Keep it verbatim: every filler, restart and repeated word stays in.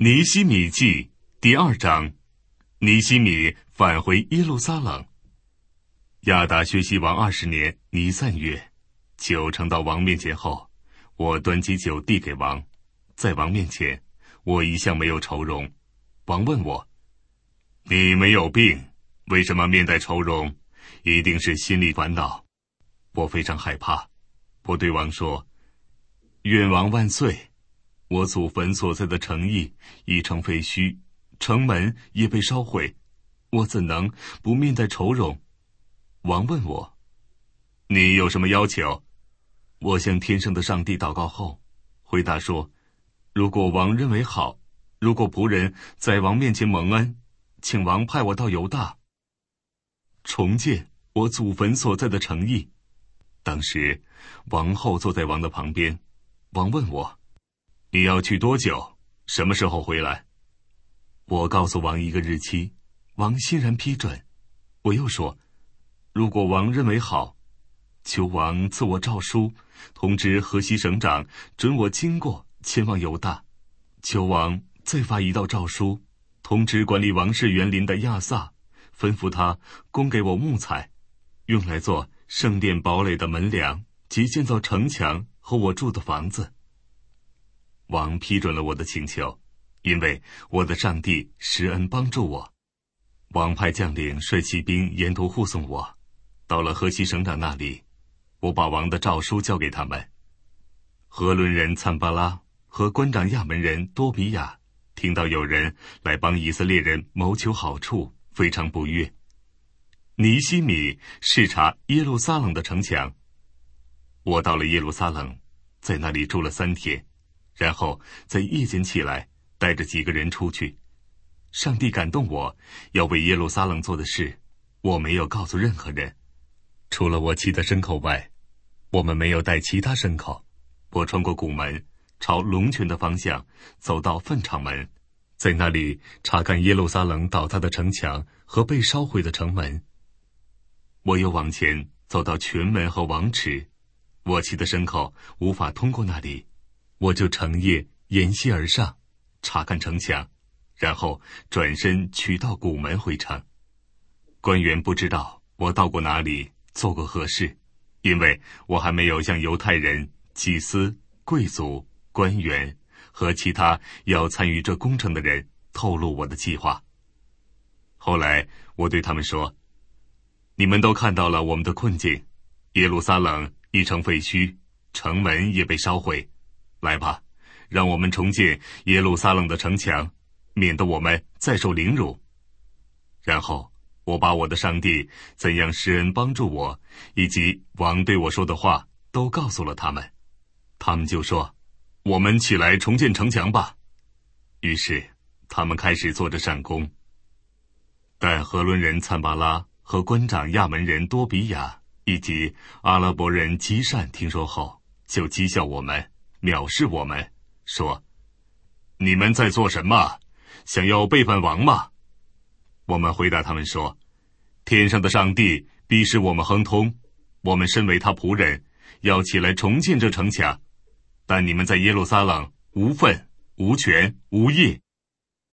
尼希米记第二章，尼希米返回耶路撒冷。亚达薛西王二十年尼散月，酒盛到王面前后，我端起酒递给王，在王面前，我一向没有愁容。王问我：你没有病，为什么面带愁容？一定是心里烦恼。我非常害怕，我对王说：愿王万岁！我祖坟所在的城邑已成废墟，城门也被烧毁，我怎能不面带愁容？王问我：你有什么要求？我向天上的上帝祷告后，回答说：如果王认为好，如果仆人在王面前蒙恩，请王派我到犹大，重建我祖坟所在的城邑。当时王后坐在王的旁边，王问我：你要去多久？什么时候回来？我告诉王一个日期，王欣然批准。我又说：如果王认为好，求王赐我诏书，通知河西省长，准我经过前往犹大。求王再发一道诏书，通知管理王室园林的亚萨，吩咐他供给我木材，用来做圣殿堡垒的门梁及建造城墙和我住的房子。王批准了我的请求，因为我的上帝施恩帮助我。王派将领率骑兵沿途护送我，到了河西省长那里，我把王的诏书交给他们。河伦人参巴拉和官长亚门人多比亚听到有人来帮以色列人谋求好处，非常不悦。尼希米视察耶路撒冷的城墙。我到了耶路撒冷，在那里住了三天，然后在夜间起来，带着几个人出去。上帝感动我要为耶路撒冷做的事，我没有告诉任何人，除了我骑的牲口外，我们没有带其他牲口。我穿过谷门，朝龙泉的方向走到粪场门，在那里查看耶路撒冷倒塌的城墙和被烧毁的城门。我又往前走到泉门和王池，我骑的牲口无法通过那里，我就乘夜沿溪而上，查看城墙，然后转身取到谷门回城。官员不知道我到过哪里，做过何事，因为我还没有向犹太人、祭司、贵族、官员和其他要参与这工程的人透露我的计划。后来我对他们说：你们都看到了我们的困境，耶路撒冷已成废墟，城门也被烧毁。来吧，让我们重建耶路撒冷的城墙，免得我们再受凌辱。然后我把我的上帝怎样施恩帮助我，以及王对我说的话都告诉了他们。他们就说：我们起来重建城墙吧。于是他们开始做着善工。但河伦人参巴拉和官长亚门人多比亚以及阿拉伯人基善听说后，就讥笑我们，藐视我们，说：你们在做什么？想要背叛王吗？我们回答他们说：天上的上帝必使我们亨通，我们身为他仆人，要起来重建这城墙。但你们在耶路撒冷无份、无权、无业，